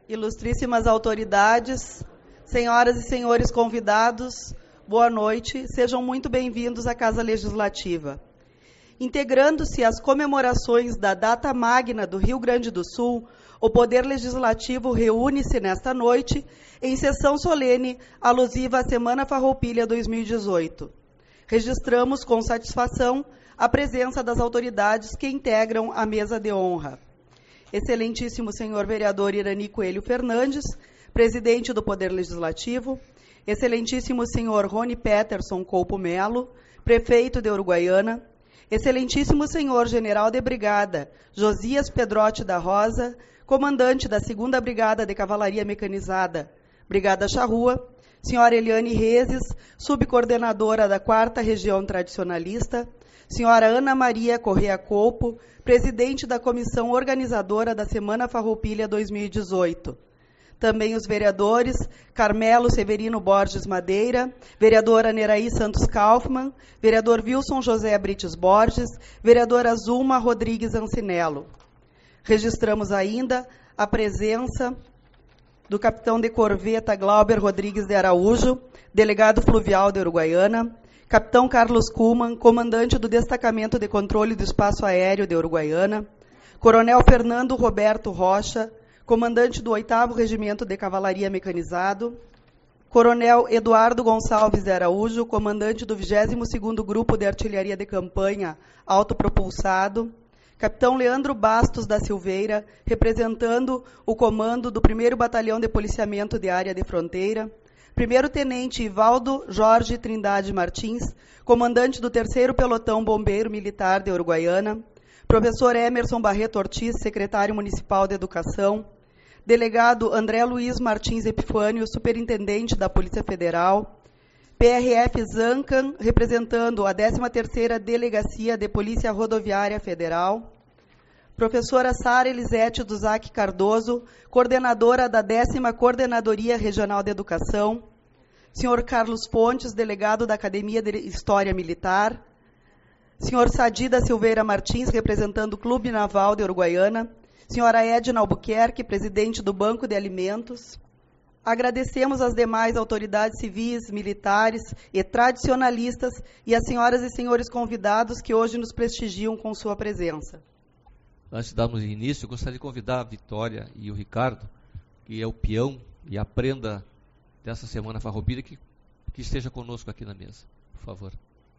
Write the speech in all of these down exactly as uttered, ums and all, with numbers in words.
Ilustríssimas autoridades, senhoras e senhores convidados, boa noite, sejam muito bem-vindos à Casa Legislativa. Integrando-se às comemorações da data magna do Rio Grande do Sul, o Poder Legislativo reúne-se nesta noite em sessão solene alusiva à Semana Farroupilha dois mil e dezoito. Registramos com satisfação a presença das autoridades que integram a mesa de honra. Excelentíssimo senhor vereador Irani Coelho Fernandes, presidente do Poder Legislativo, excelentíssimo senhor Rony Peterson Coupo Melo, prefeito de Uruguaiana, excelentíssimo senhor general de brigada Josias Pedrotti da Rosa, comandante da segunda Brigada de Cavalaria Mecanizada, Brigada Charrua, senhora Eliane Rezes, subcoordenadora da quarta Região Tradicionalista, senhora Ana Maria Correa Coupo, presidente da comissão organizadora da Semana Farroupilha dois mil e dezoito. Também os vereadores Carmelo Severino Borges Madeira, vereadora Neraí Santos Kaufmann, vereador Wilson José Brites Borges, vereadora Zulma Rodrigues Ancinello. Registramos ainda a presença do capitão de corveta Glauber Rodrigues de Araújo, delegado fluvial de Uruguaiana, capitão Carlos Kuhlmann, comandante do Destacamento de Controle do Espaço Aéreo de Uruguaiana, coronel Fernando Roberto Rocha, comandante do oitavo Regimento de Cavalaria Mecanizado, coronel Eduardo Gonçalves de Araújo, comandante do vigésimo segundo Grupo de Artilharia de Campanha Autopropulsado, capitão Leandro Bastos da Silveira, representando o comando do primeiro Batalhão de Policiamento de Área de Fronteira, primeiro-tenente Ivaldo Jorge Trindade Martins, comandante do terceiro Pelotão Bombeiro Militar de Uruguaiana, professor Emerson Barreto Ortiz, secretário municipal de Educação, delegado André Luiz Martins Epifânio, superintendente da Polícia Federal, P R F Zancan, representando a décima terceira Delegacia de Polícia Rodoviária Federal, professora Sara Elisete Duzac Cardoso, coordenadora da décima Coordenadoria Regional de Educação, senhor Carlos Fontes, delegado da Academia de História Militar, senhor Sadi da Silveira Martins, representando o Clube Naval de Uruguaiana, senhora Edna Albuquerque, presidente do Banco de Alimentos. Agradecemos às demais autoridades civis, militares e tradicionalistas e às senhoras e senhores convidados que hoje nos prestigiam com sua presença. Antes de darmos início, eu gostaria de convidar a Vitória e o Ricardo, que é o peão e a prenda dessa Semana Farroupilha, que, que esteja conosco aqui na mesa, por favor.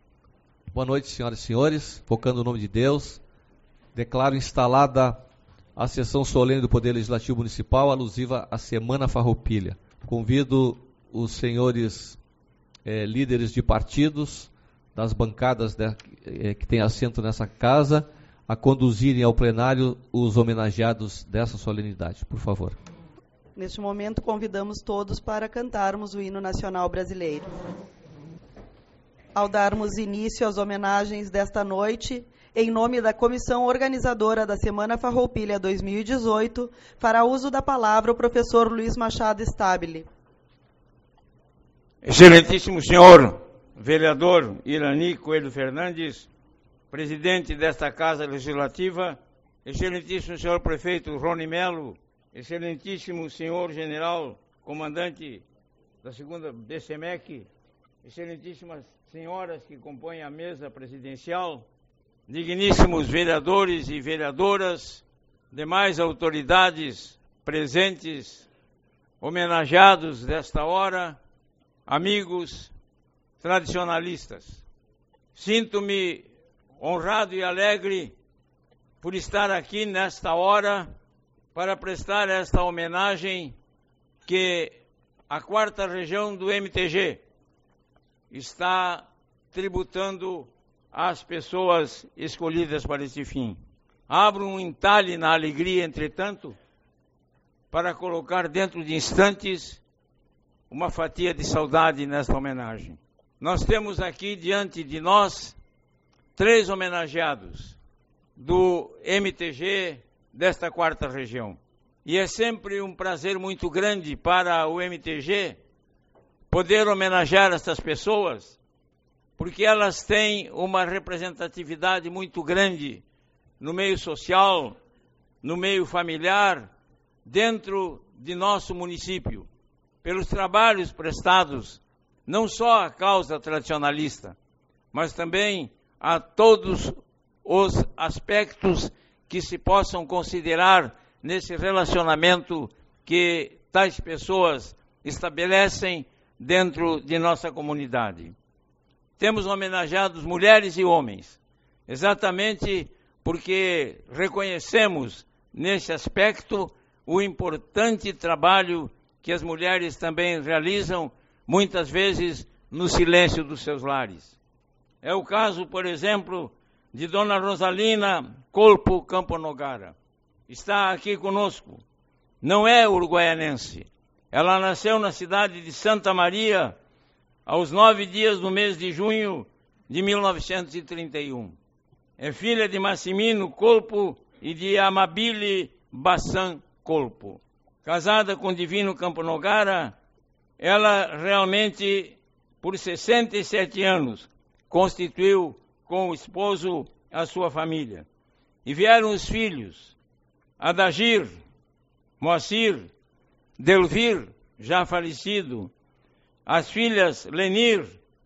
Boa noite, senhoras e senhores. Focando o nome de Deus, declaro instalada a sessão solene do Poder Legislativo Municipal alusiva à Semana Farroupilha. Convido os senhores eh, líderes de partidos, das bancadas de, eh, que têm assento nessa casa, a conduzirem ao plenário os homenageados dessa solenidade, por favor. Neste momento, convidamos todos para cantarmos o hino nacional brasileiro. Ao darmos início às homenagens desta noite, em nome da comissão organizadora da Semana Farroupilha dois mil e dezoito, fará uso da palavra o professor Luiz Machado Stabile. Excelentíssimo senhor vereador Irani Coelho Fernandes, presidente desta Casa Legislativa, excelentíssimo senhor prefeito Rony Melo, excelentíssimo senhor general comandante da segunda B C M E C, excelentíssimas senhoras que compõem a mesa presidencial, digníssimos vereadores e vereadoras, demais autoridades presentes, homenageados desta hora, amigos tradicionalistas. Sinto-me honrado e alegre por estar aqui nesta hora para prestar esta homenagem que a quarta região do M T G está tributando às pessoas escolhidas para este fim. Abro um entalhe na alegria, entretanto, para colocar dentro de instantes uma fatia de saudade nesta homenagem. Nós temos aqui diante de nós três homenageados do M T G desta quarta região. E é sempre um prazer muito grande para o M T G poder homenagear estas pessoas, porque elas têm uma representatividade muito grande no meio social, no meio familiar, dentro de nosso município, pelos trabalhos prestados, não só à causa tradicionalista, mas também a todos os aspectos que se possam considerar nesse relacionamento que tais pessoas estabelecem dentro de nossa comunidade. Temos homenageado mulheres e homens, exatamente porque reconhecemos nesse aspecto o importante trabalho que as mulheres também realizam, muitas vezes no silêncio dos seus lares. É o caso, por exemplo, de Dona Rosalina Colpo Camponogara. Está aqui conosco. Não é uruguaianense. Ela nasceu na cidade de Santa Maria aos nove dias do mês de junho de mil novecentos e trinta e um. É filha de Massimino Colpo e de Amabile Bassan Colpo. Casada com Divino Camponogara, ela realmente, por sessenta e sete anos, constituiu com o esposo a sua família. E vieram os filhos, Adagir, Moacir, Delvir, já falecido, as filhas Lenir,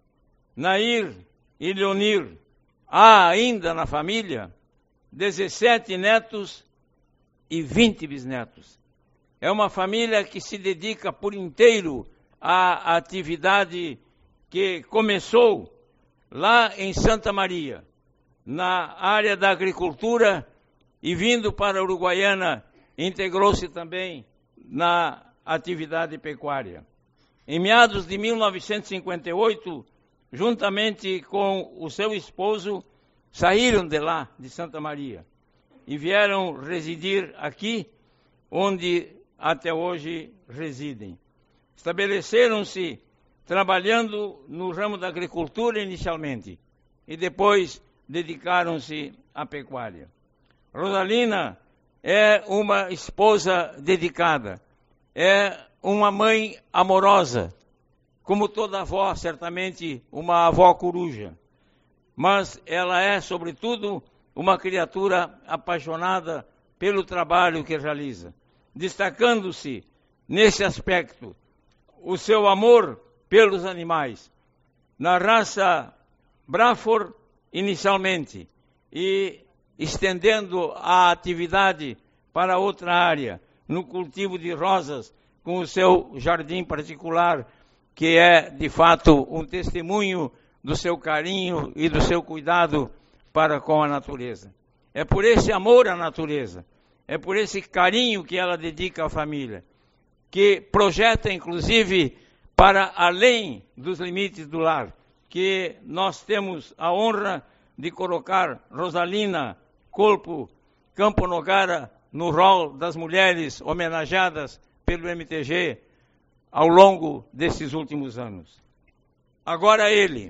Nair e Leonir. Há ainda na família dezessete netos e vinte bisnetos. É uma família que se dedica por inteiro à atividade que começou lá em Santa Maria, na área da agricultura, e vindo para a Uruguaiana, integrou-se também na atividade pecuária. Em meados de mil novecentos e cinquenta e oito, juntamente com o seu esposo, saíram de lá, de Santa Maria, e vieram residir aqui, onde até hoje residem. Estabeleceram-se trabalhando no ramo da agricultura inicialmente, e depois dedicaram-se à pecuária. Rosalina é uma esposa dedicada, é uma mãe amorosa, como toda avó, certamente uma avó coruja. Mas ela é, sobretudo, uma criatura apaixonada pelo trabalho que realiza, destacando-se nesse aspecto o seu amor pelos animais, na raça Braford inicialmente, e estendendo a atividade para outra área, no cultivo de rosas, com o seu jardim particular, que é, de fato, um testemunho do seu carinho e do seu cuidado para com a natureza. É por esse amor à natureza, é por esse carinho que ela dedica à família, que projeta, inclusive, para além dos limites do lar, que nós temos a honra de colocar Rosalina Colpo Camponogara no rol das mulheres homenageadas pelo M T G ao longo desses últimos anos. Agora ele,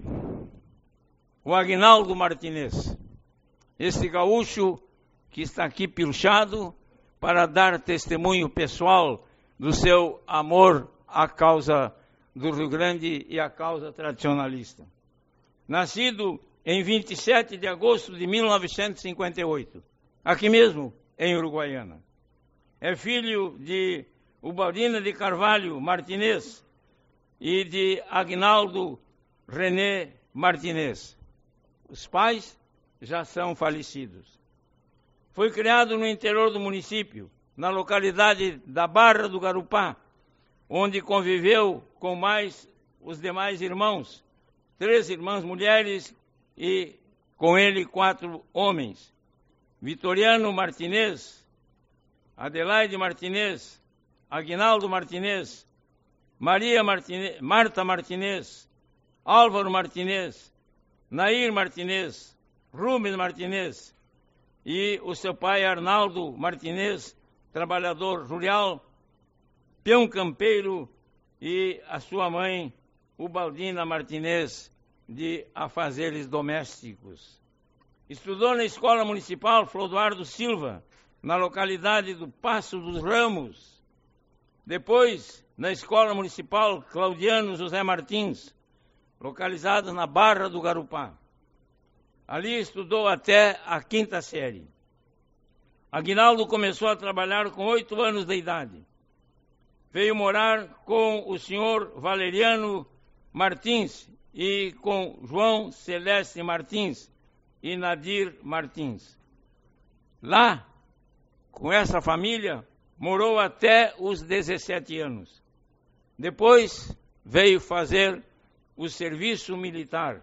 o Aguinaldo Martinez, esse gaúcho que está aqui pilchado para dar testemunho pessoal do seu amor à causa do Rio Grande e à causa tradicionalista. Nascido em vinte e sete de agosto de mil novecentos e cinquenta e oito, aqui mesmo em Uruguaiana. É filho de Ubaldina de Carvalho Martinez e de Aguinaldo René Martinez. Os pais já são falecidos. Foi criado no interior do município, na localidade da Barra do Garupá, onde conviveu com mais os demais irmãos, três irmãs mulheres e com ele quatro homens. Vitoriano Martinez, Adelaide Martinez, Aguinaldo Martinez, Maria Martinez, Marta Martinez, Álvaro Martinez, Nair Martinez, Rubens Martinez e o seu pai Arnaldo Martinez, trabalhador rural, peão campeiro, e a sua mãe Ubaldina Martinez, de afazeres domésticos. Estudou na Escola Municipal Flodoardo Silva, na localidade do Passo dos Ramos. Depois, na Escola Municipal Claudiano José Martins, localizada na Barra do Garupá. Ali estudou até a quinta série. Aguinaldo começou a trabalhar com oito anos de idade. veio morar com o senhor Valeriano Martins e com João Celeste Martins e Nadir Martins. Lá, com essa família, morou até os dezessete anos. Depois veio fazer o serviço militar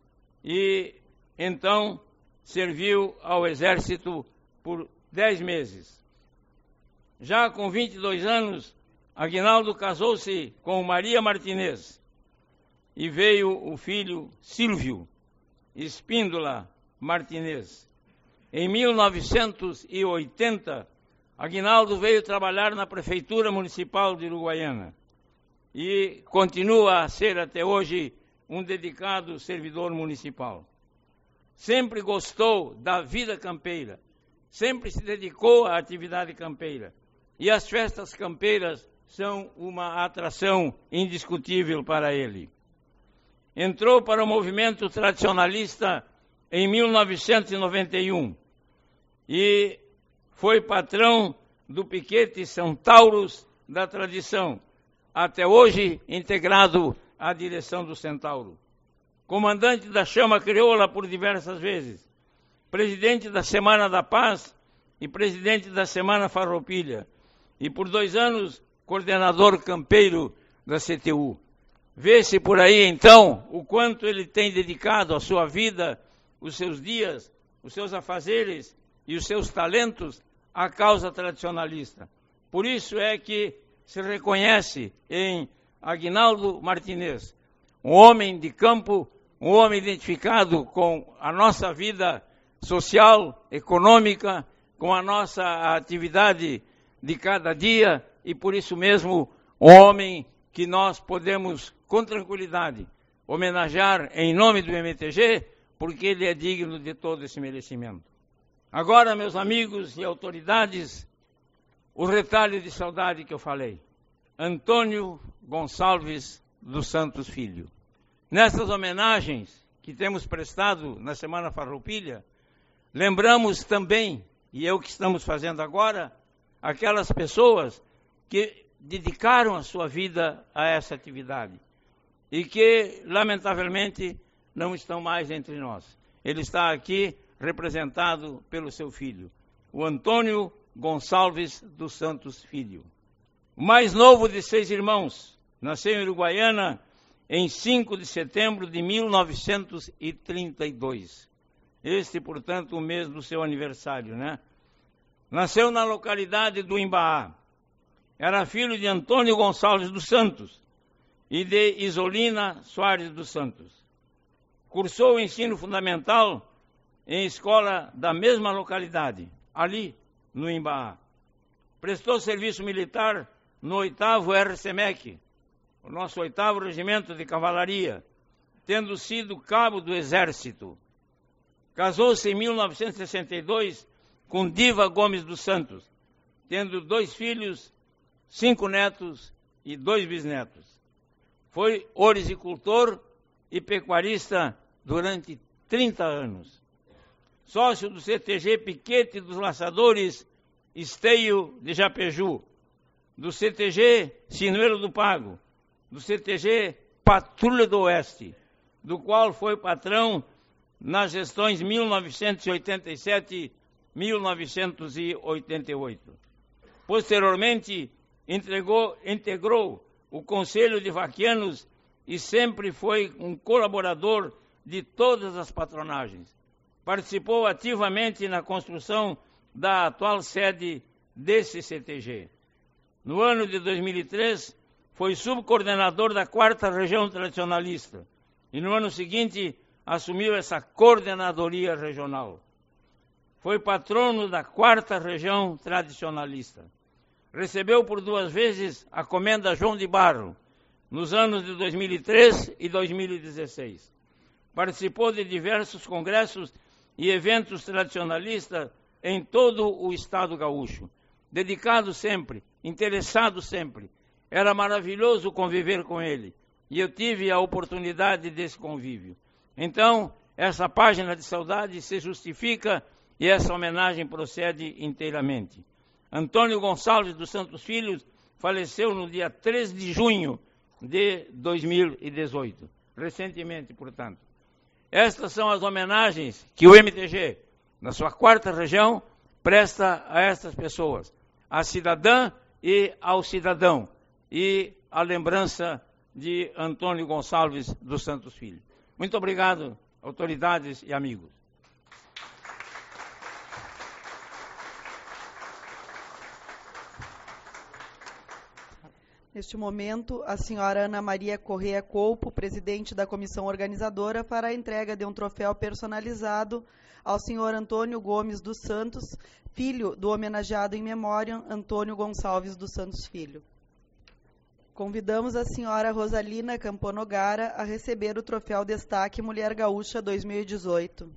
e então serviu ao exército por dez meses. Já com vinte e dois anos, Aguinaldo casou-se com Maria Martinez e veio o filho Silvio Espíndola Martinez. Em mil novecentos e oitenta, Aguinaldo veio trabalhar na Prefeitura Municipal de Uruguaiana e continua a ser até hoje um dedicado servidor municipal. Sempre gostou da vida campeira, sempre se dedicou à atividade campeira. E as festas campeiras são uma atração indiscutível para ele. Entrou para o movimento tradicionalista em mil novecentos e noventa e um e foi patrão do piquete Centauros da Tradição, até hoje integrado à direção do Centauro. Comandante da Chama Crioula por diversas vezes, presidente da Semana da Paz e presidente da Semana Farroupilha, e por dois anos coordenador campeiro da C T U. Vê-se por aí, então, o quanto ele tem dedicado a sua vida, os seus dias, os seus afazeres e os seus talentos à causa tradicionalista. Por isso é que se reconhece em Aguinaldo Martinez, um homem de campo, um homem identificado com a nossa vida social, econômica, com a nossa atividade de cada dia, e por isso mesmo um homem que nós podemos com tranquilidade homenagear em nome do M T G, porque ele é digno de todo esse merecimento. Agora, meus amigos e autoridades, o retalho de saudade que eu falei. Antônio Gonçalves dos Santos Filho. Nessas homenagens que temos prestado na Semana Farroupilha, lembramos também, e é o que estamos fazendo agora, aquelas pessoas que dedicaram a sua vida a essa atividade e que, lamentavelmente, não estão mais entre nós. Ele está aqui representado pelo seu filho, o Antônio Gonçalves dos Santos Filho. O mais novo de seis irmãos, nasceu em Uruguaiana em cinco de setembro de mil novecentos e trinta e dois. Este, portanto, o mês do seu aniversário, né? Nasceu na localidade do Imbaá. Era filho de Antônio Gonçalves dos Santos e de Isolina Soares dos Santos. Cursou o ensino fundamental em escola da mesma localidade, ali no Imbaá. Prestou serviço militar no oitavo R C M E C, o nosso oitavo Regimento de Cavalaria, tendo sido cabo do Exército. Casou-se em mil novecentos e sessenta e dois com Diva Gomes dos Santos, tendo dois filhos, cinco netos e dois bisnetos. Foi orizicultor e pecuarista durante trinta anos. Sócio do C T G Piquete dos Laçadores Esteio de Japeju, do C T G Sinuelo do Pago, do C T G Patrulha do Oeste, do qual foi patrão nas gestões mil novecentos e oitenta e sete a mil novecentos e oitenta e oito. Posteriormente, entregou, integrou o Conselho de Vaquianos e sempre foi um colaborador de todas as patronagens. Participou ativamente na construção da atual sede desse C T G. No ano de dois mil e três, foi subcoordenador da quarta Região Tradicionalista e no ano seguinte assumiu essa coordenadoria regional. Foi patrono da quarta Região Tradicionalista. Recebeu por duas vezes a Comenda João de Barro, nos anos de dois mil e três e dois mil e dezesseis. Participou de diversos congressos e eventos tradicionalistas em todo o estado gaúcho. Dedicado sempre, interessado sempre. Era maravilhoso conviver com ele e eu tive a oportunidade desse convívio. Então, essa página de saudade se justifica e essa homenagem procede inteiramente. Antônio Gonçalves dos Santos Filhos faleceu no dia três de junho de dois mil e dezoito, recentemente, portanto. Estas são as homenagens que o M T G, na sua quarta região, presta a estas pessoas, à cidadã e ao cidadão, e a lembrança de Antônio Gonçalves dos Santos Filho. Muito obrigado, autoridades e amigos. Neste momento, a senhora Ana Maria Corrêa Coupo, presidente da comissão organizadora, fará a entrega de um troféu personalizado ao senhor Antônio Gomes dos Santos, filho do homenageado em memória Antônio Gonçalves dos Santos Filho. Convidamos a senhora Rosalina Camponogara a receber o troféu Destaque Mulher Gaúcha dois mil e dezoito.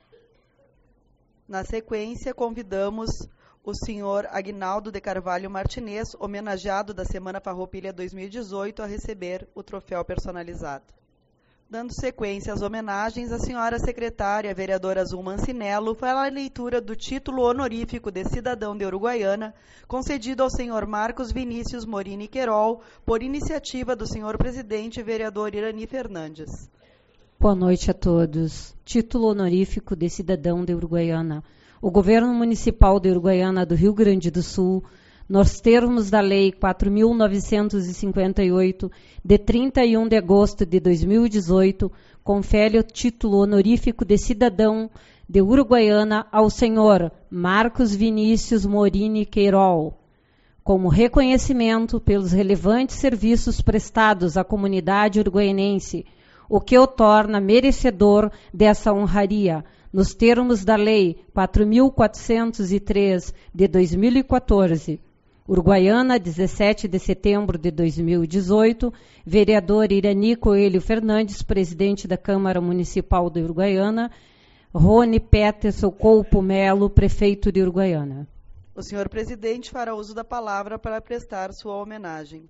Na sequência, convidamos o senhor Aguinaldo de Carvalho Martinez, homenageado da Semana Farroupilha dois mil e dezoito, a receber o troféu personalizado. Dando sequência às homenagens, a senhora secretária, vereadora Azul Mancinello, fará a leitura do título honorífico de cidadão de Uruguaiana, concedido ao senhor Marcos Vinícius Morini Queirol, por iniciativa do senhor presidente vereador Irani Fernandes. Boa noite a todos. Título honorífico de cidadão de Uruguaiana. O Governo Municipal de Uruguaiana do Rio Grande do Sul, nos termos da Lei quatro mil novecentos e cinquenta e oito, de trinta e um de agosto de dois mil e dezoito, confere o título honorífico de cidadão de Uruguaiana ao senhor Marcos Vinícius Morini Queirol, como reconhecimento pelos relevantes serviços prestados à comunidade uruguaianense, o que o torna merecedor dessa honraria, nos termos da Lei quatro mil quatrocentos e três de dois mil e quatorze. Uruguaiana, dezessete de setembro de dois mil e dezoito, vereador Irani Coelho Fernandes, presidente da Câmara Municipal de Uruguaiana, Rony Peterson Coupo Melo, prefeito de Uruguaiana. O senhor presidente fará uso da palavra para prestar sua homenagem.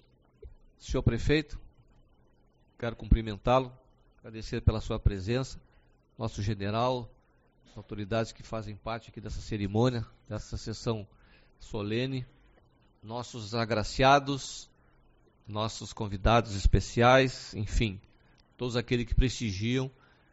Senhor prefeito, quero cumprimentá-lo, agradecer pela sua presença, nosso general, as autoridades que fazem parte aqui dessa cerimônia, dessa sessão solene, nossos agraciados, nossos convidados especiais, enfim, todos aqueles que prestigiam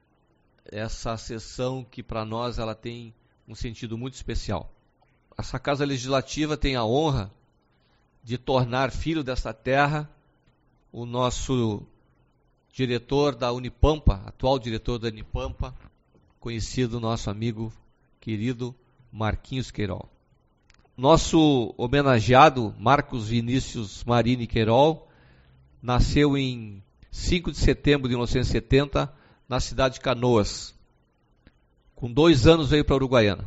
essa sessão que para nós ela tem um sentido muito especial. Essa Casa Legislativa tem a honra de tornar filho desta terra o nosso diretor da Unipampa, atual diretor da Unipampa, conhecido nosso amigo querido Marquinhos Queirol. Nosso homenageado Marcos Vinícius Marini Queirol nasceu em cinco de setembro de mil novecentos e setenta na cidade de Canoas. Com dois anos veio para a Uruguaiana.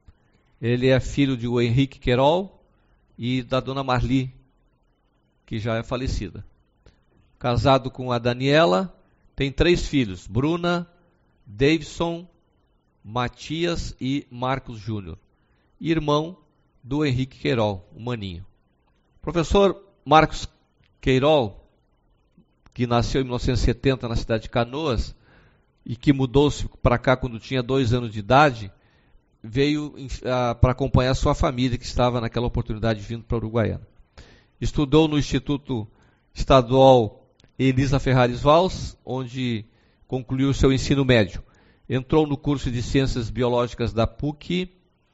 Ele é filho de Henrique Queirol e da dona Marli, que já é falecida. Casado com a Daniela, tem três filhos, Bruna, Davidson, Matias e Marcos Júnior. Irmão do Henrique Queirol, o Maninho. Professor Marcos Queirol, que nasceu em mil novecentos e setenta na cidade de Canoas e que mudou-se para cá quando tinha dois anos de idade, veio uh, para acompanhar sua família que estava naquela oportunidade vindo para a Uruguaiana. Estudou no Instituto Estadual Elisa Ferraris Valls, onde concluiu seu ensino médio. Entrou no curso de Ciências Biológicas da P U C,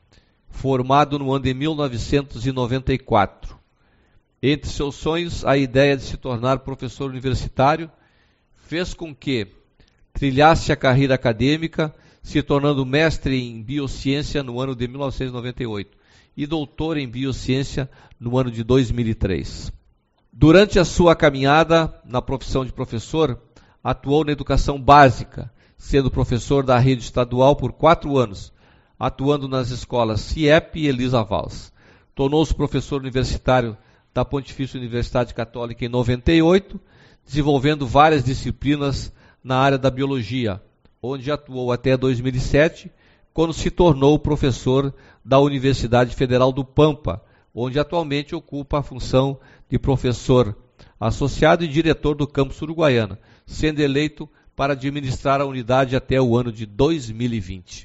formado no ano de mil novecentos e noventa e quatro. Entre seus sonhos, a ideia de se tornar professor universitário fez com que trilhasse a carreira acadêmica, se tornando mestre em Biociência no ano de mil novecentos e noventa e oito e doutor em Biociência no ano de dois mil e três. Durante a sua caminhada na profissão de professor, atuou na educação básica, sendo professor da rede estadual por quatro anos, atuando nas escolas C I E P e Elisa Valls. Tornou-se professor universitário da Pontifícia Universidade Católica em noventa e oito, desenvolvendo várias disciplinas na área da biologia, onde atuou até dois mil e sete, quando se tornou professor da Universidade Federal do Pampa, onde atualmente ocupa a função de professor associado e diretor do campus Uruguaiana, sendo eleito para administrar a unidade até o ano de dois mil e vinte.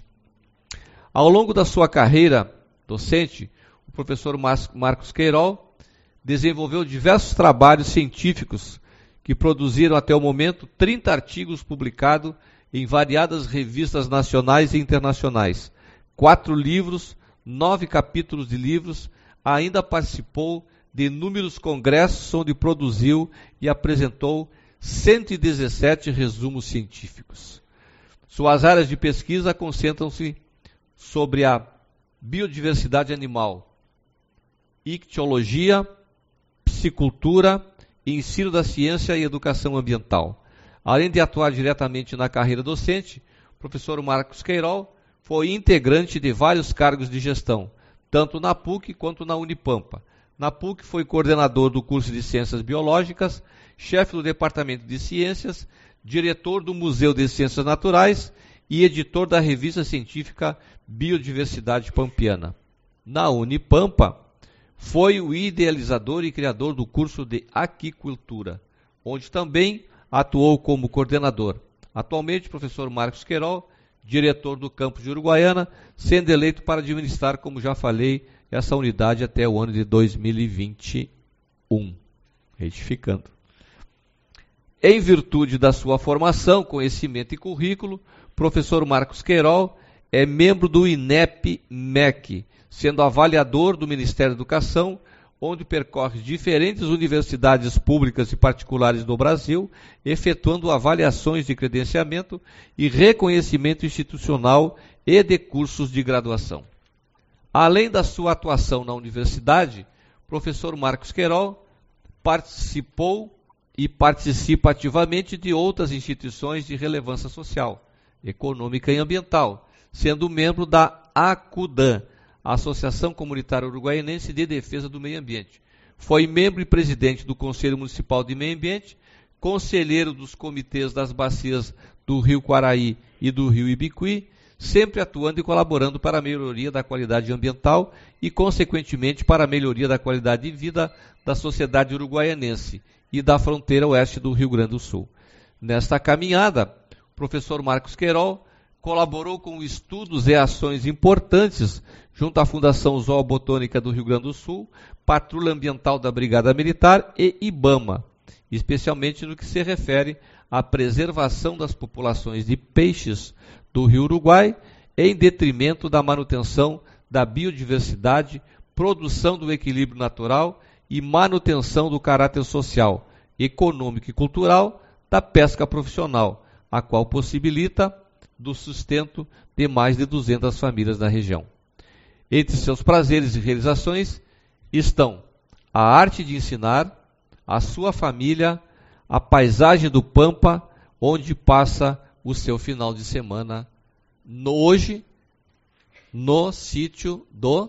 Ao longo da sua carreira docente, o professor Marcos Queirol desenvolveu diversos trabalhos científicos que produziram até o momento trinta artigos publicados em variadas revistas nacionais e internacionais, quatro livros, nove capítulos de livros, ainda participou de inúmeros congressos onde produziu e apresentou cento e dezessete resumos científicos. Suas áreas de pesquisa concentram-se sobre a biodiversidade animal, ictiologia, psicultura, ensino da ciência e educação ambiental. Além de atuar diretamente na carreira docente, o professor Marcos Queirol foi integrante de vários cargos de gestão, tanto na P U C quanto na Unipampa. Na P U C foi coordenador do curso de Ciências Biológicas, chefe do Departamento de Ciências, diretor do Museu de Ciências Naturais e editor da revista científica Biodiversidade Pampiana. Na Unipampa, foi o idealizador e criador do curso de Aquicultura, onde também atuou como coordenador. Atualmente, o professor Marcos Queirol, diretor do campus de Uruguaiana, sendo eleito para administrar, como já falei, essa unidade até o ano de dois mil e vinte e um. Retificando. Em virtude da sua formação, conhecimento e currículo, o professor Marcos Queirol é membro do INEP M E C, sendo avaliador do Ministério da Educação, onde percorre diferentes universidades públicas e particulares do Brasil, efetuando avaliações de credenciamento e reconhecimento institucional e de cursos de graduação. Além da sua atuação na universidade, o professor Marcos Queirol participou e participa ativamente de outras instituições de relevância social, econômica e ambiental, sendo membro da ACUDAM, Associação Comunitária Uruguaianense de Defesa do Meio Ambiente. Foi membro e presidente do Conselho Municipal de Meio Ambiente, conselheiro dos comitês das bacias do Rio Quaraí e do Rio Ibicuí, sempre atuando e colaborando para a melhoria da qualidade ambiental e, consequentemente, para a melhoria da qualidade de vida da sociedade uruguaianense e da fronteira oeste do Rio Grande do Sul. Nesta caminhada, o professor Marcos Queirol colaborou com estudos e ações importantes junto à Fundação Zoobotânica do Rio Grande do Sul, Patrulha Ambiental da Brigada Militar e IBAMA, especialmente no que se refere à preservação das populações de peixes do Rio Uruguai, em detrimento da manutenção da biodiversidade, produção do equilíbrio natural e manutenção do caráter social, econômico e cultural da pesca profissional, a qual possibilita do sustento de mais de duzentas famílias da região. Entre seus prazeres e realizações estão a arte de ensinar, a sua família, a paisagem do Pampa, onde passa o seu final de semana, no, hoje, no sítio do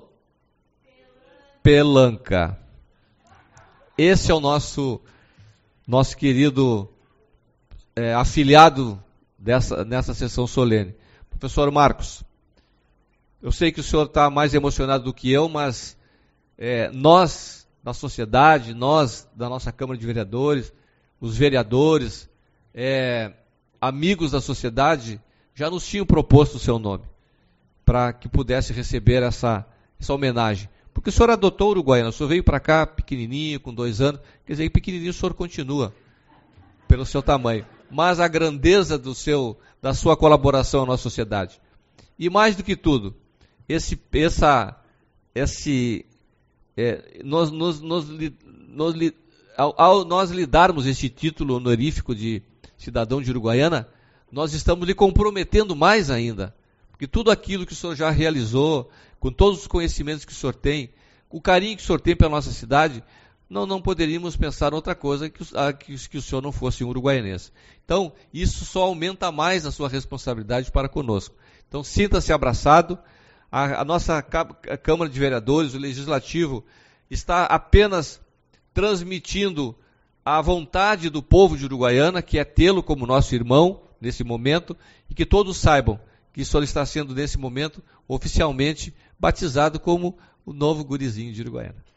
Pelanca. Esse é o nosso, nosso querido é, afiliado dessa, nessa sessão solene. Professor Marcos, eu sei que o senhor está mais emocionado do que eu, mas é, nós, da sociedade, nós, da nossa Câmara de Vereadores, os vereadores, é, amigos da sociedade, já nos tinham proposto o seu nome, para que pudesse receber essa, essa homenagem. Porque o senhor adotou o Uruguaiana, o senhor veio para cá pequenininho, com dois anos, quer dizer, pequenininho o senhor continua, pelo seu tamanho, mas a grandeza do seu, da sua colaboração à nossa sociedade. E mais do que tudo, esse, essa, esse, é, nós, nós, nós, nós, ao, ao nós lhe darmos esse título honorífico de cidadão de Uruguaiana, nós estamos lhe comprometendo mais ainda, porque tudo aquilo que o senhor já realizou, com todos os conhecimentos que o senhor tem, com o carinho que o senhor tem pela nossa cidade, não, não poderíamos pensar em outra coisa que, que, que o senhor não fosse um uruguaianense. Então, isso só aumenta mais a sua responsabilidade para conosco. Então, sinta-se abraçado. A, a nossa a Câmara de Vereadores, o Legislativo, está apenas transmitindo a vontade do povo de Uruguaiana, que é tê-lo como nosso irmão nesse momento, e que todos saibam que o senhor está sendo, nesse momento, oficialmente batizado como o novo gurizinho de Uruguaiana.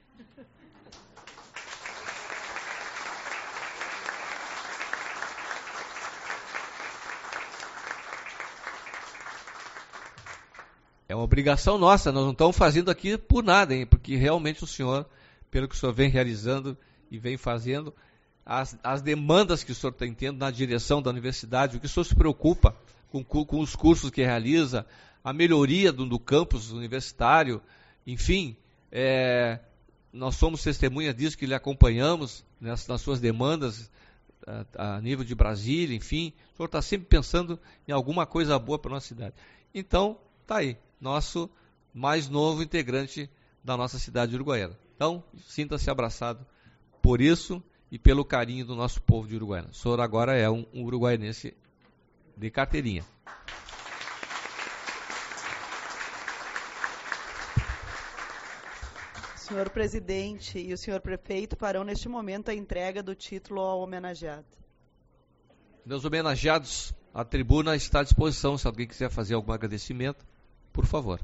É uma obrigação nossa, nós não estamos fazendo aqui por nada, hein, porque realmente o senhor pelo que o senhor vem realizando e vem fazendo, as, as demandas que o senhor tem tendo na direção da universidade, o que o senhor se preocupa com, com os cursos que realiza, a melhoria do, do campus universitário, enfim, é, nós somos testemunha disso, que lhe acompanhamos nas, nas suas demandas a, a nível de Brasília, enfim, o senhor está sempre pensando em alguma coisa boa para a nossa cidade. Então, está aí, nosso mais novo integrante da nossa cidade de Uruguaiana. Então, sinta-se abraçado por isso e pelo carinho do nosso povo de Uruguaiana. O senhor agora é um, um uruguaianense de carteirinha. Senhor presidente e o senhor prefeito farão neste momento a entrega do título ao homenageado. Meus homenageados, a tribuna está à disposição. Se alguém quiser fazer algum agradecimento, por favor.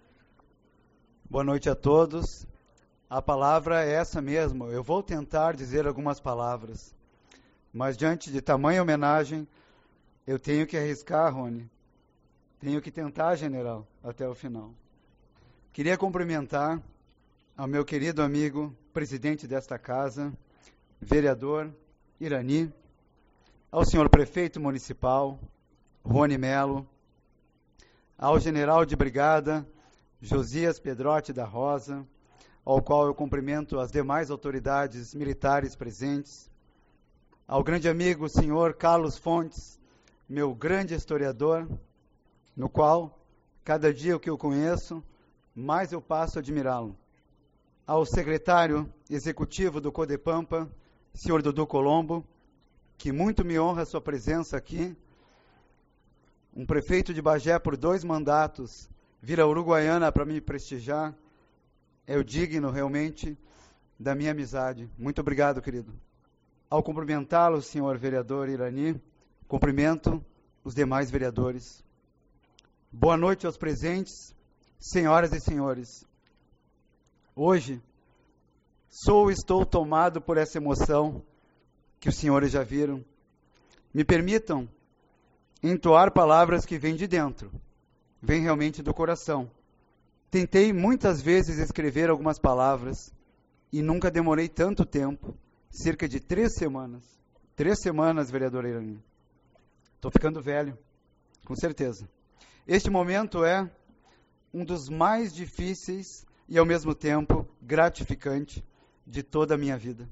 Boa noite a todos. A palavra é essa mesmo. Eu vou tentar dizer algumas palavras, mas diante de tamanha homenagem, eu tenho que arriscar, Rony. Tenho que tentar, general, até o final. Queria cumprimentar ao meu querido amigo, presidente desta casa, vereador Irani, ao senhor prefeito municipal, Rony Melo, ao general de brigada, Josias Pedrotti da Rosa, ao qual eu cumprimento as demais autoridades militares presentes, ao grande amigo, senhor Carlos Fontes, meu grande historiador, no qual, cada dia que eu conheço, mais eu passo a admirá-lo. Ao secretário executivo do Codepampa, senhor Dudu Colombo, que muito me honra a sua presença aqui, um prefeito de Bagé por dois mandatos, vir a Uruguaiana para me prestigiar, é o digno realmente da minha amizade. Muito obrigado, querido. Ao cumprimentá-lo, senhor vereador Irani, cumprimento os demais vereadores. Boa noite aos presentes, senhoras e senhores. Hoje, sou e estou tomado por essa emoção que os senhores já viram. Me permitam entoar palavras que vêm de dentro, vêm realmente do coração. Tentei muitas vezes escrever algumas palavras e nunca demorei tanto tempo, cerca de três semanas. Três semanas, vereador Irani. Estou ficando velho, com certeza. Este momento é um dos mais difíceis e, ao mesmo tempo, gratificante de toda a minha vida.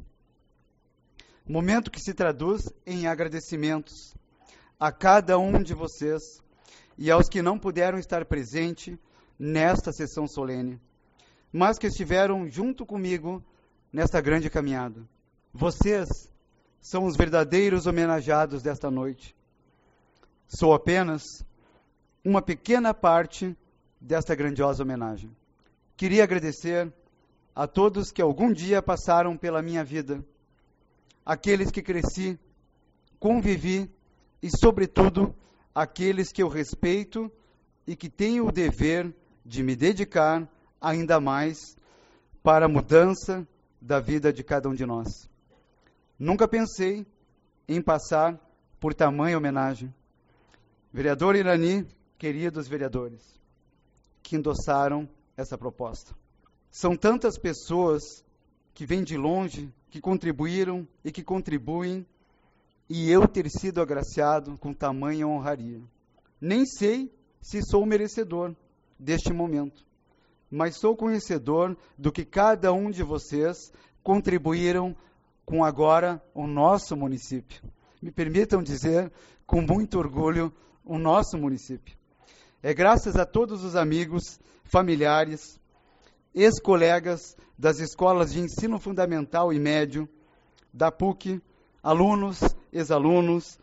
Momento que se traduz em agradecimentos a cada um de vocês e aos que não puderam estar presente nesta sessão solene, mas que estiveram junto comigo nesta grande caminhada. Vocês são os verdadeiros homenageados desta noite. Sou apenas uma pequena parte desta grandiosa homenagem. Queria agradecer a todos que algum dia passaram pela minha vida, aqueles que cresci, convivi e, sobretudo, aqueles que eu respeito e que tenho o dever de me dedicar ainda mais para a mudança da vida de cada um de nós. Nunca pensei em passar por tamanha homenagem. Vereador Irani, queridos vereadores, que endossaram essa proposta. São tantas pessoas que vêm de longe, que contribuíram e que contribuem, e eu ter sido agraciado com tamanha honraria. Nem sei se sou merecedor deste momento, mas sou conhecedor do que cada um de vocês contribuíram com agora o nosso município. Me permitam dizer, com muito orgulho, o nosso município. É graças a todos os amigos, familiares, ex-colegas das escolas de ensino fundamental e médio, da P U C, alunos, ex-alunos,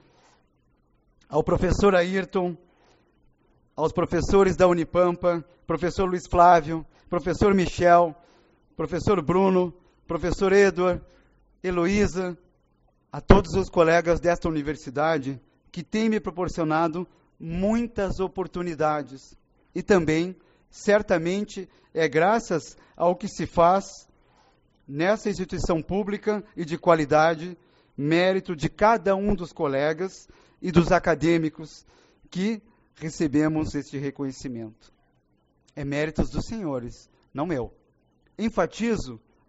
ao professor Ayrton, aos professores da Unipampa, professor Luiz Flávio, professor Michel, professor Bruno, professor Edward, Heloísa, a todos os colegas desta universidade que têm me proporcionado muitas oportunidades. E também, certamente, é graças ao que se faz nessa instituição pública e de qualidade, mérito de cada um dos colegas e dos acadêmicos que recebemos este reconhecimento. É méritos dos senhores, não meu. Enfatizo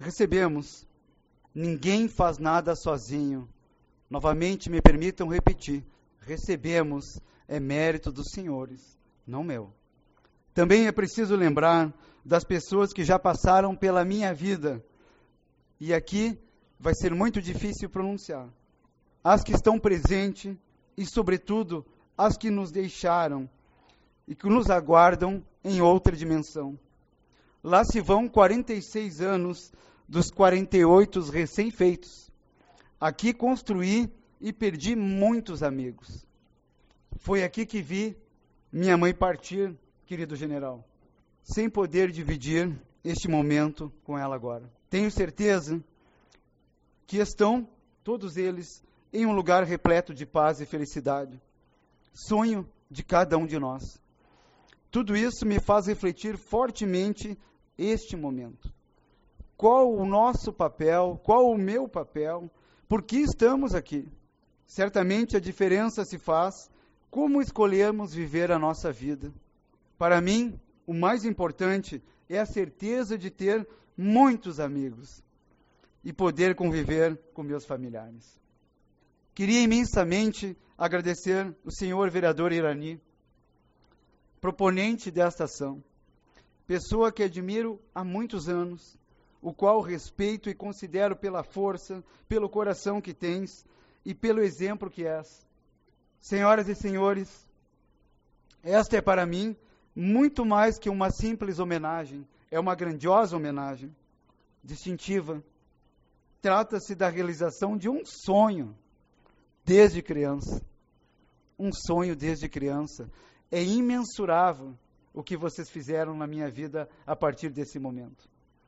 recebemos. Ninguém faz nada sozinho. Novamente, me permitam repetir. Recebemos é mérito dos senhores, não meu. Também é preciso lembrar das pessoas que já passaram pela minha vida. E aqui vai ser muito difícil pronunciar. As que estão presentes e, sobretudo, as que nos deixaram e que nos aguardam em outra dimensão. Lá se vão quarenta e seis anos dos quarenta e oito recém-feitos. Aqui construí e perdi muitos amigos. Foi aqui que vi minha mãe partir, querido general, sem poder dividir este momento com ela agora. Tenho certeza que estão, todos eles, em um lugar repleto de paz e felicidade. Sonho de cada um de nós. Tudo isso me faz refletir fortemente este momento. Qual o nosso papel, qual o meu papel, por que estamos aqui? Certamente a diferença se faz como escolhermos viver a nossa vida. Para mim, o mais importante é a certeza de ter muitos amigos e poder conviver com meus familiares. Queria imensamente agradecer o senhor vereador Irani, proponente desta ação, pessoa que admiro há muitos anos, o qual respeito e considero pela força, pelo coração que tens e pelo exemplo que és. Senhoras e senhores, esta é para mim muito mais que uma simples homenagem, é uma grandiosa homenagem, distintiva. Trata-se da realização de um sonho desde criança. Um sonho desde criança. É imensurável o que vocês fizeram na minha vida a partir desse momento.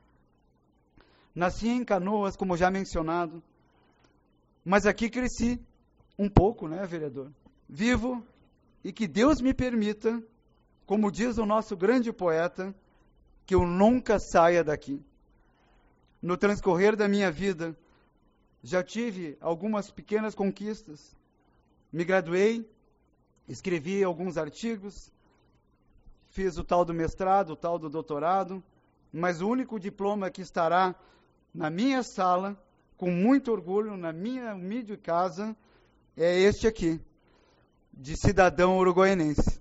Nasci em Canoas, como já mencionado, mas aqui cresci um pouco, né, vereador? Vivo e que Deus me permita, como diz o nosso grande poeta, que eu nunca saia daqui. No transcorrer da minha vida, já tive algumas pequenas conquistas. Me graduei, escrevi alguns artigos, fiz o tal do mestrado, o tal do doutorado, mas o único diploma que estará na minha sala, com muito orgulho, na minha humilde casa, é este aqui, de cidadão uruguaiense.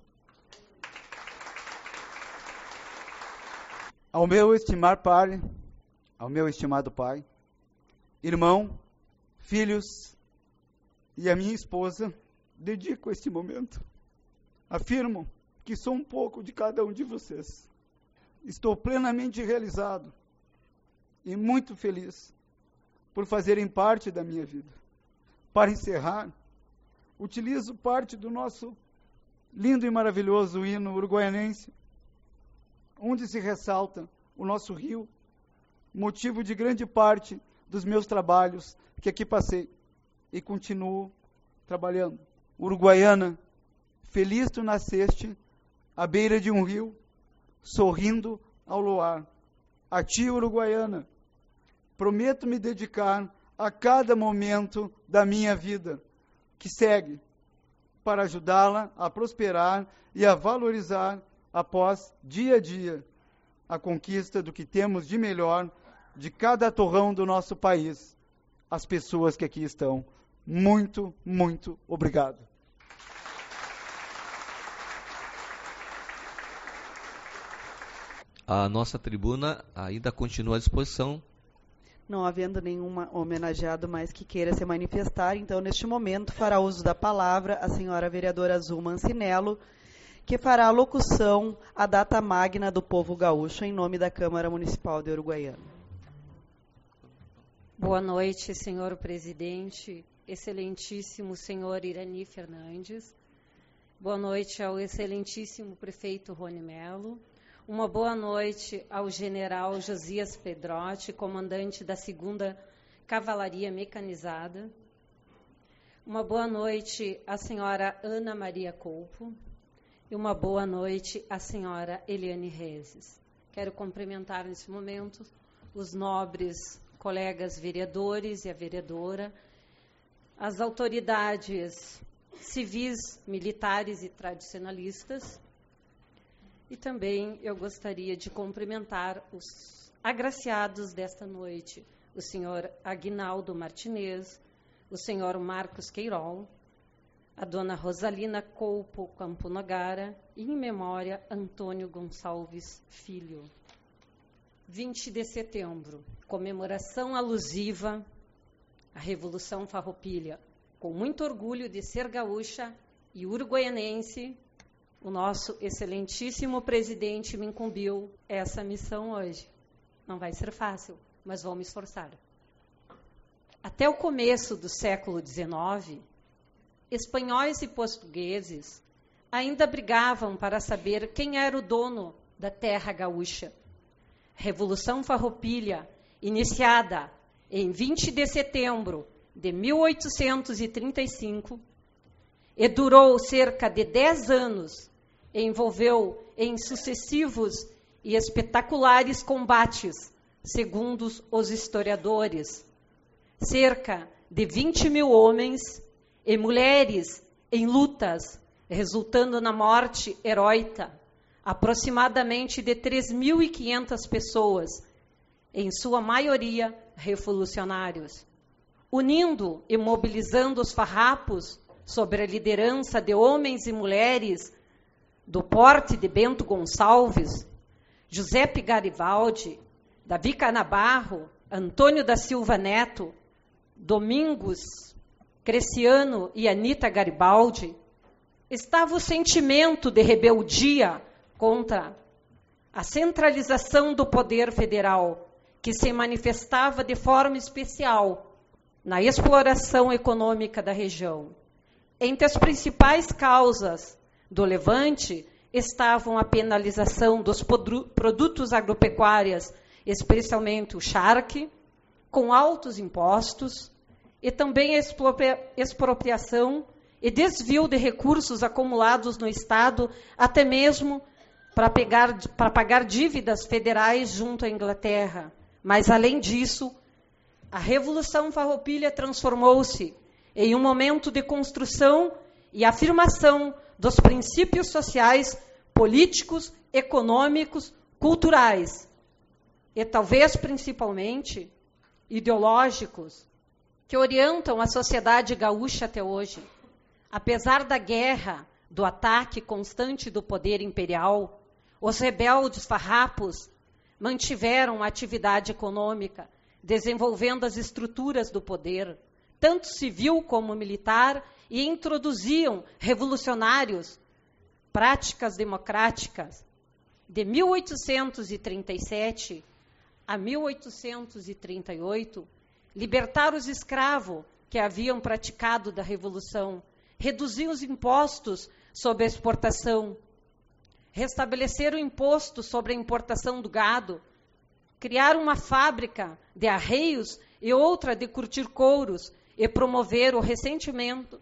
Ao meu estimar pai, ao meu estimado pai, irmão, filhos e a minha esposa, dedico este momento. Afirmo que sou um pouco de cada um de vocês. Estou plenamente realizado e muito feliz por fazerem parte da minha vida. Para encerrar, utilizo parte do nosso lindo e maravilhoso hino uruguaianense, onde se ressalta o nosso rio, motivo de grande parte dos meus trabalhos que aqui passei e continuo trabalhando. Uruguaiana, feliz tu nasceste à beira de um rio, sorrindo ao luar. A ti, Uruguaiana, prometo me dedicar a cada momento da minha vida que segue, para ajudá-la a prosperar e a valorizar, após dia a dia, a conquista do que temos de melhor de cada torrão do nosso país, as pessoas que aqui estão. Muito, muito obrigado. A nossa tribuna ainda continua à disposição. Não havendo nenhum homenageado mais que queira se manifestar, então, neste momento, fará uso da palavra a senhora vereadora Azul Mancinello, que fará a locução à data magna do povo gaúcho, em nome da Câmara Municipal de Uruguaiana. Boa noite, senhor presidente, excelentíssimo senhor Irani Fernandes. Boa noite ao excelentíssimo prefeito Rony Melo. Uma boa noite ao general Josias Pedrotti, comandante da segunda Cavalaria Mecanizada. Uma boa noite à senhora Ana Maria Colpo. E uma boa noite à senhora Eliane Rezes. Quero cumprimentar nesse momento os nobres colegas vereadores e a vereadora, as autoridades civis, militares e tradicionalistas. E também eu gostaria de cumprimentar os agraciados desta noite, o senhor Aguinaldo Martinez, o senhor Marcos Queirol, a dona Rosalina Coupo Camponogara e, em memória, Antônio Gonçalves Filho. vinte de setembro, comemoração alusiva à Revolução Farroupilha. Com muito orgulho de ser gaúcha e uruguaianense, o nosso excelentíssimo presidente me incumbiu essa missão hoje. Não vai ser fácil, mas vou me esforçar. Até o começo do século dezenove, espanhóis e portugueses ainda brigavam para saber quem era o dono da terra gaúcha. Revolução Farroupilha, iniciada em vinte de setembro de mil oitocentos e trinta e cinco, e durou cerca de dez anos, envolveu em sucessivos e espetaculares combates, segundo os historiadores, cerca de vinte mil homens e mulheres em lutas, resultando na morte heróica, aproximadamente de três mil e quinhentas pessoas, em sua maioria revolucionários. Unindo e mobilizando os farrapos sob a liderança de homens e mulheres do porte de Bento Gonçalves, Giuseppe Garibaldi, Davi Canabarro, Antônio da Silva Neto, Domingos Cresciano e Anita Garibaldi, estava o sentimento de rebeldia contra a centralização do poder federal, que se manifestava de forma especial na exploração econômica da região. Entre as principais causas do levante estavam a penalização dos produtos agropecuários, especialmente o charque, com altos impostos, e também a expropriação e desvio de recursos acumulados no Estado, até mesmo para, pegar, para pagar dívidas federais junto à Inglaterra. Mas, além disso, a Revolução Farroupilha transformou-se em um momento de construção e afirmação dos princípios sociais, políticos, econômicos, culturais e talvez principalmente ideológicos que orientam a sociedade gaúcha até hoje. Apesar da guerra, do ataque constante do poder imperial, os rebeldes farrapos mantiveram a atividade econômica, desenvolvendo as estruturas do poder, tanto civil como militar, e introduziam revolucionários, práticas democráticas. De mil oitocentos e trinta e sete a mil oitocentos e trinta e oito, libertaram os escravos que haviam praticado da Revolução, reduziram os impostos sobre a exportação, restabeleceram o imposto sobre a importação do gado, criaram uma fábrica de arreios e outra de curtir couros e promoveram o ressentimento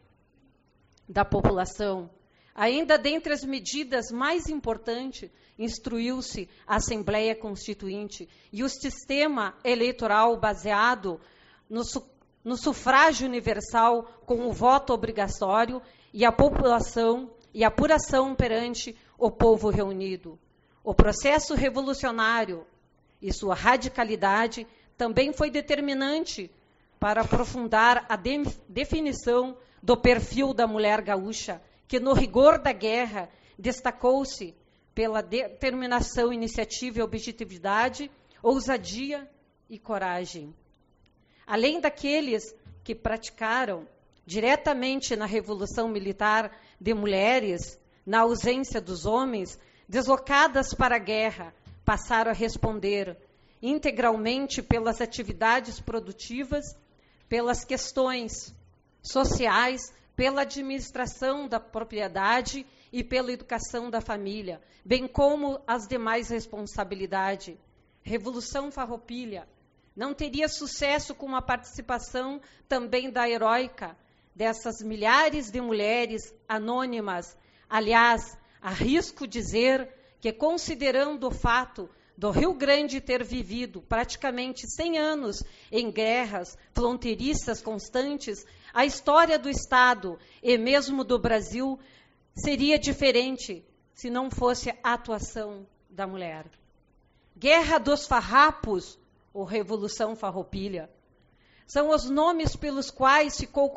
da população. Ainda dentre as medidas mais importantes, instruiu-se a Assembleia Constituinte e o sistema eleitoral baseado no, su no sufrágio universal com o voto obrigatório e a população e apuração perante o povo reunido. O processo revolucionário e sua radicalidade também foi determinante para aprofundar a de definição do perfil da mulher gaúcha, que no rigor da guerra destacou-se pela determinação, iniciativa e objetividade, ousadia e coragem. Além daqueles que praticaram diretamente na Revolução Militar de mulheres, na ausência dos homens, deslocadas para a guerra, passaram a responder integralmente pelas atividades produtivas, pelas questões sociais, pela administração da propriedade e pela educação da família, bem como as demais responsabilidades. Revolução Farroupilha não teria sucesso com a participação também da heróica dessas milhares de mulheres anônimas. Aliás, arrisco dizer que, considerando o fato do Rio Grande ter vivido praticamente cem anos em guerras fronteiriças constantes, a história do Estado e mesmo do Brasil seria diferente se não fosse a atuação da mulher. Guerra dos Farrapos ou Revolução Farroupilha. São os nomes pelos quais ficou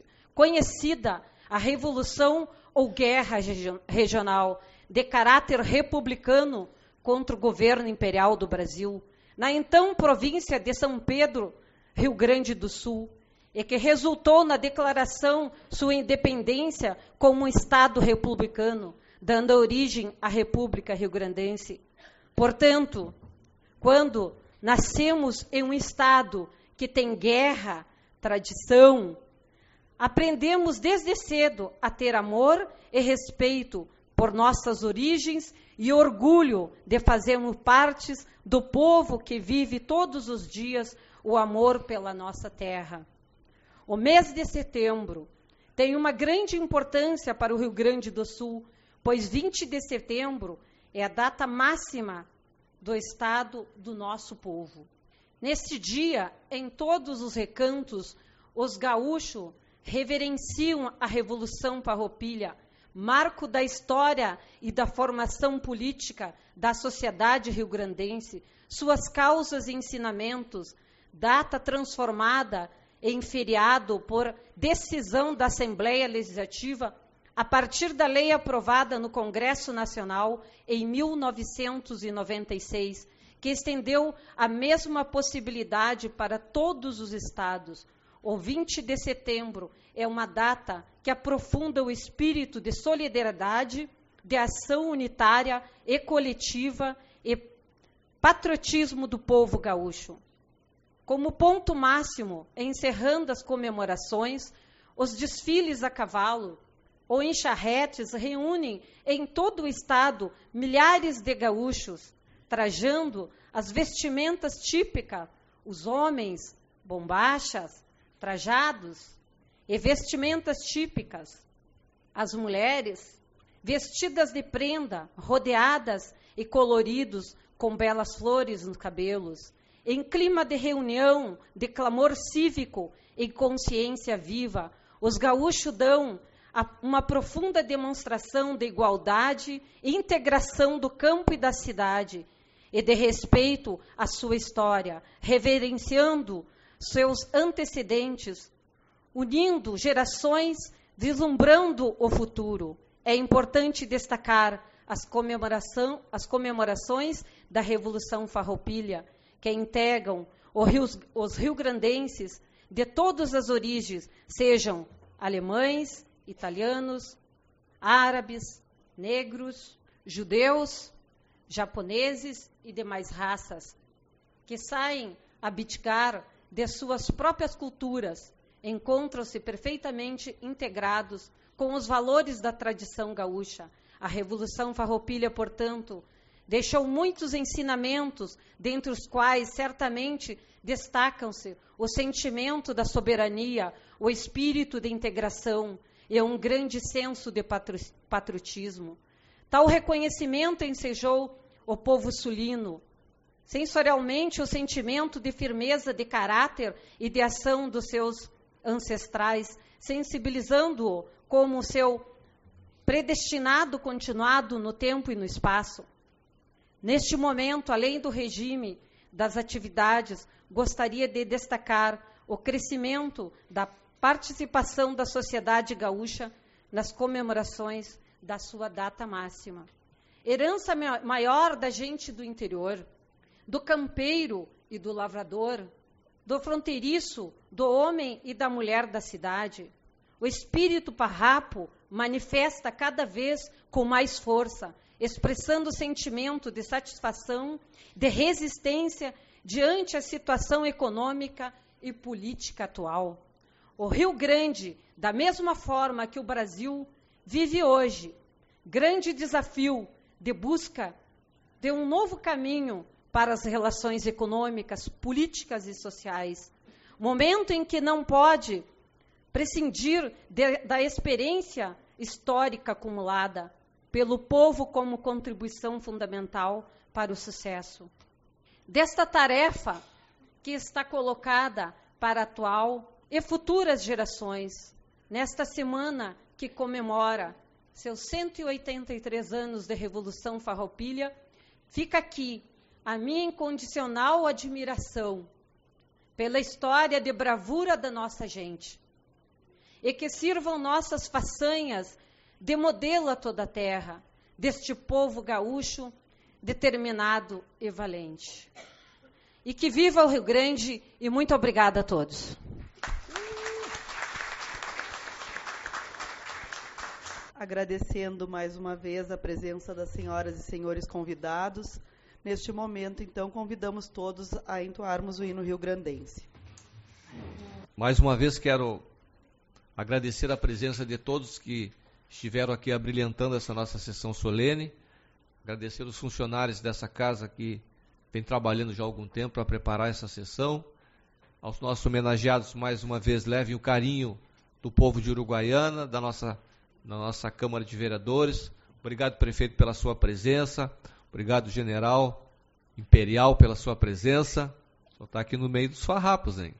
conhecida a Revolução ou Guerra Regional de caráter republicano contra o governo imperial do Brasil, na então província de São Pedro, Rio Grande do Sul, e que resultou na declaração sua independência como um Estado republicano, dando origem à República Rio-Grandense. Portanto, quando nascemos em um Estado que tem guerra, tradição, aprendemos desde cedo a ter amor e respeito por nossas origens e orgulho de fazermos parte do povo que vive todos os dias o amor pela nossa terra. O mês de setembro tem uma grande importância para o Rio Grande do Sul, pois vinte de setembro é a data máxima do Estado do nosso povo. Neste dia, em todos os recantos, os gaúchos reverenciam a Revolução Farroupilha, marco da história e da formação política da sociedade rio-grandense, suas causas e ensinamentos, data transformada em feriado por decisão da Assembleia Legislativa a partir da lei aprovada no Congresso Nacional em mil novecentos e noventa e seis, que estendeu a mesma possibilidade para todos os estados. O vinte de setembro é uma data que aprofunda o espírito de solidariedade, de ação unitária e coletiva e patriotismo do povo gaúcho. Como ponto máximo, encerrando as comemorações, os desfiles a cavalo ou em charretes reúnem em todo o estado milhares de gaúchos, trajando as vestimentas típicas, os homens, bombachas, trajados, e vestimentas típicas, as mulheres, vestidas de prenda, rodeadas e coloridos com belas flores nos cabelos, em clima de reunião, de clamor cívico e consciência viva, os gaúchos dão uma profunda demonstração de igualdade e integração do campo e da cidade, e de respeito à sua história, reverenciando seus antecedentes, unindo gerações, vislumbrando o futuro. É importante destacar as, comemoração, as comemorações da Revolução Farroupilha, que integram os, rios, os rio-grandenses de todas as origens, sejam alemães, italianos, árabes, negros, judeus, japoneses e demais raças, que saem a abdicar de suas próprias culturas, encontram-se perfeitamente integrados com os valores da tradição gaúcha. A Revolução Farroupilha, portanto, deixou muitos ensinamentos, dentre os quais certamente destacam-se o sentimento da soberania, o espírito de integração e um grande senso de patriotismo. Tal reconhecimento ensejou o povo sulino, sensorialmente o sentimento de firmeza de caráter e de ação dos seus ancestrais, sensibilizando-o como seu predestinado continuado no tempo e no espaço. Neste momento, além do regime das atividades, gostaria de destacar o crescimento da participação da sociedade gaúcha nas comemorações da sua data máxima. Herança maior da gente do interior, do campeiro e do lavrador, do fronteiriço, do homem e da mulher da cidade. O espírito parrapo manifesta cada vez com mais força, expressando o sentimento de satisfação, de resistência diante a situação econômica e política atual. O Rio Grande, da mesma forma que o Brasil, vive hoje grande desafio de busca de um novo caminho para as relações econômicas, políticas e sociais. Momento em que não pode prescindir de, da experiência histórica acumulada pelo povo como contribuição fundamental para o sucesso. Desta tarefa que está colocada para a atual e futuras gerações, nesta semana que comemora seus cento e oitenta e três anos de Revolução Farroupilha, fica aqui a minha incondicional admiração pela história de bravura da nossa gente, e que sirvam nossas façanhas de modelo a toda a terra, deste povo gaúcho determinado e valente. E que viva o Rio Grande, e muito obrigada a todos. Agradecendo mais uma vez a presença das senhoras e senhores convidados. Neste momento, então, convidamos todos a entoarmos o hino rio-grandense. Mais uma vez quero agradecer a presença de todos que estiveram aqui abrilhantando essa nossa sessão solene, agradecer os funcionários dessa casa que vem trabalhando já há algum tempo para preparar essa sessão, aos nossos homenageados, mais uma vez, levem o carinho do povo de Uruguaiana, da nossa, da nossa Câmara de Vereadores. Obrigado, prefeito, pela sua presença. Obrigado, general Imperial, pela sua presença. Só está aqui no meio dos farrapos, hein?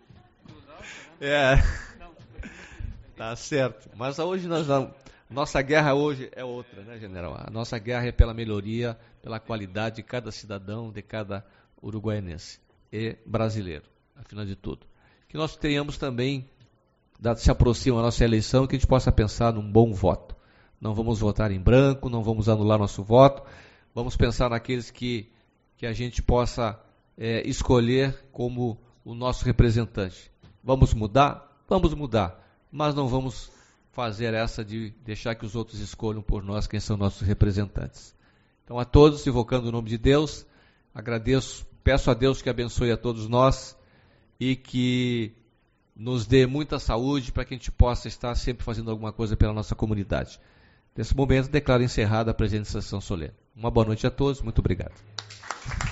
É. Tá certo. Mas hoje nós vamos... Nossa guerra hoje é outra, né, general? A nossa guerra é pela melhoria, pela qualidade de cada cidadão, de cada uruguaianense e brasileiro, afinal de tudo. Que nós tenhamos também, dado se aproxima a nossa eleição, que a gente possa pensar num bom voto. Não vamos votar em branco, não vamos anular nosso voto, vamos pensar naqueles que, que a gente possa é, escolher como o nosso representante. Vamos mudar? Vamos mudar, mas não vamos fazer essa de deixar que os outros escolham por nós quem são nossos representantes. Então, a todos, invocando o nome de Deus, agradeço, peço a Deus que abençoe a todos nós e que nos dê muita saúde para que a gente possa estar sempre fazendo alguma coisa pela nossa comunidade. Nesse momento, declaro encerrada a presente sessão solene. Uma boa noite a todos, muito obrigado.